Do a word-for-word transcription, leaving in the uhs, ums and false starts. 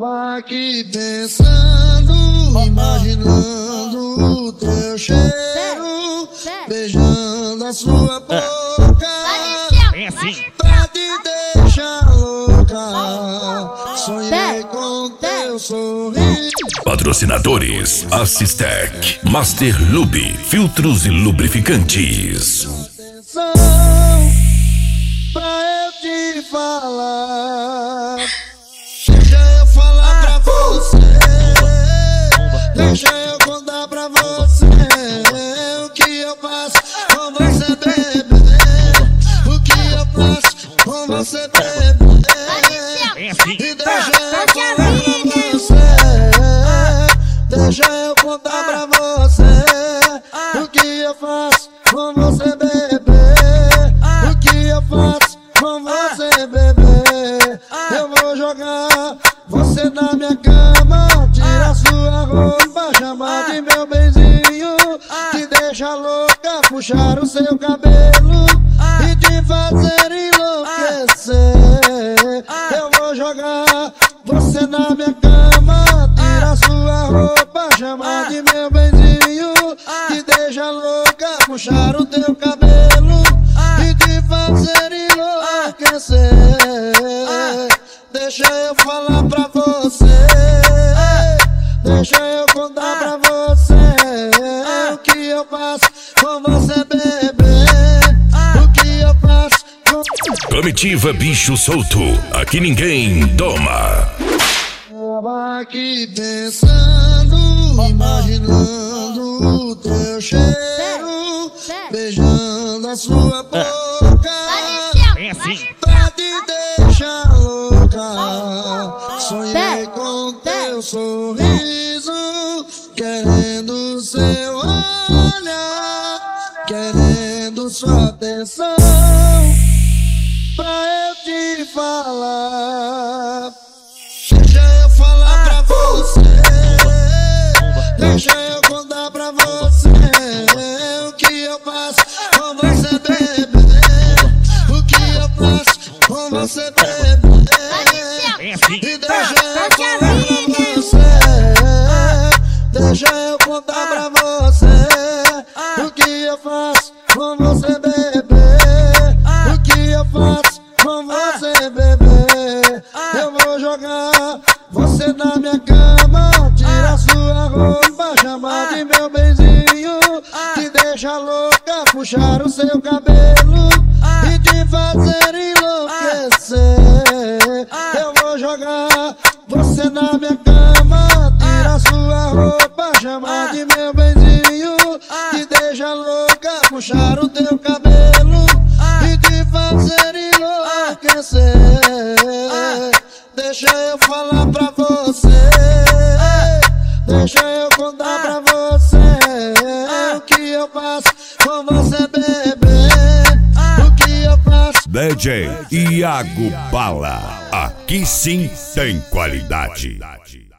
Tava aqui pensando, imaginando o teu cheiro, beijando a sua boca, pra te deixar louca. Sonhei com teu sorriso. Patrocinadores: Assistec, Master Lube, filtros e lubrificantes. Atenção pra eu te falar. Deixa eu falar pra você, deixa eu contar pra você o que eu faço com você, bebê. O que eu faço com você, bebê. E deixa eu falar pra você, deixa eu contar pra você o que eu faço com você, bebê. O que eu faço com você, bebê. Eu vou jogar você na minha cama, tira sua roupa, chama de meu benzinho, te deixa louca, puxar o seu cabelo e te fazer enlouquecer. Eu vou jogar você na minha cama, tira sua roupa, chama de meu benzinho, te deixa louca, puxar o teu cabelo e te fazer enlouquecer. Deixa eu falar pra você, deixa eu contar pra você o que eu faço com você, bebê. O que eu faço com... Comitiva Bicho Solto, aqui ninguém doma. Tava aqui pensando, imaginando o teu cheiro, beijando a sua boca, pra te deixar louca. Sonhei com teu sorriso, querendo seu olhar, querendo sua atenção, pra eu te falar. Deixa eu falar pra você, deixa eu contar pra você o que eu faço com você, bebê. O que eu faço com você, bebê. E deixa eu falar pra você, deixa eu contar pra você o que eu faço com você, bebê. O que eu faço com você, bebê. Eu vou jogar você na minha cama, tira sua roupa, chama de meu benzinho, te deixa louca, puxar o seu cabelo e te fazer enlouquecer. Eu vou jogar você na minha cama, tira sua roupa, chama de meu benzinho, te deixa louca, puxar o teu cabelo e te fazer enlouquecer. Deixa eu falar pra você, deixa eu contar pra você o que eu faço com você, bebê. O que eu faço. D J Iago Bala, aqui sim tem qualidade.